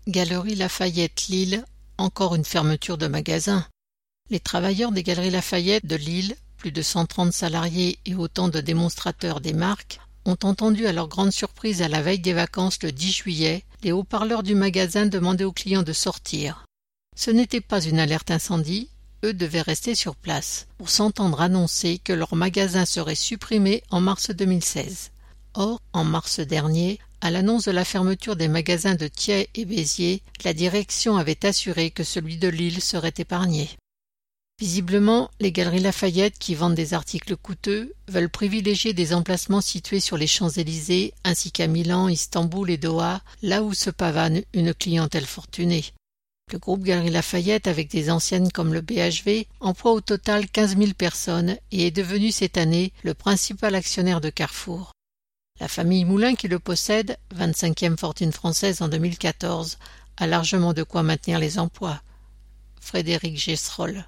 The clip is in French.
Galeries Lafayette Lille, encore une fermeture de magasin. Les travailleurs des Galeries Lafayette de Lille, plus de 130 salariés et autant de démonstrateurs des marques, ont entendu à leur grande surprise à la veille des vacances le 10 juillet les haut-parleurs du magasin demander aux clients de sortir. Ce n'était pas une alerte incendie, eux devaient rester sur place pour s'entendre annoncer que leur magasin serait supprimé en mars 2016. Or, en mars dernier, à l'annonce de la fermeture des magasins de Thiais et Béziers, la direction avait assuré que celui de Lille serait épargné. Visiblement, les Galeries Lafayette, qui vendent des articles coûteux, veulent privilégier des emplacements situés sur les Champs-Élysées, ainsi qu'à Milan, Istanbul et Doha, là où se pavane une clientèle fortunée. Le groupe Galeries Lafayette, avec des enseignes comme le BHV, emploie au total 15 000 personnes et est devenu cette année le principal actionnaire de Carrefour. La famille Moulin qui le possède, 25e fortune française en 2014, a largement de quoi maintenir les emplois. Frédéric Gesroll.